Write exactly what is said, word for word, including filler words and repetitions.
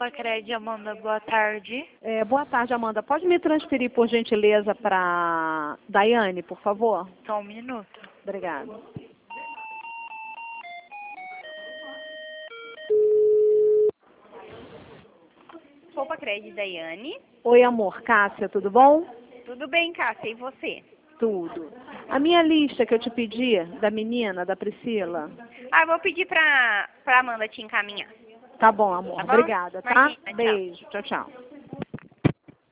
Pacred, Amanda, boa tarde. É, boa tarde, Amanda. Pode me transferir, por gentileza, para Daiane, por favor? Só um minuto. Obrigada. Roupa Crédito, Daiane. Oi, amor. Cássia, tudo bom? Tudo bem, Cássia, e você? Tudo. A minha lista que eu te pedi, da menina, da Priscila. Ah, eu vou pedir pra, pra Amanda te encaminhar. Tá bom, amor. Tá bom? Obrigada, tá? Imagina, tchau. Beijo. Tchau, tchau.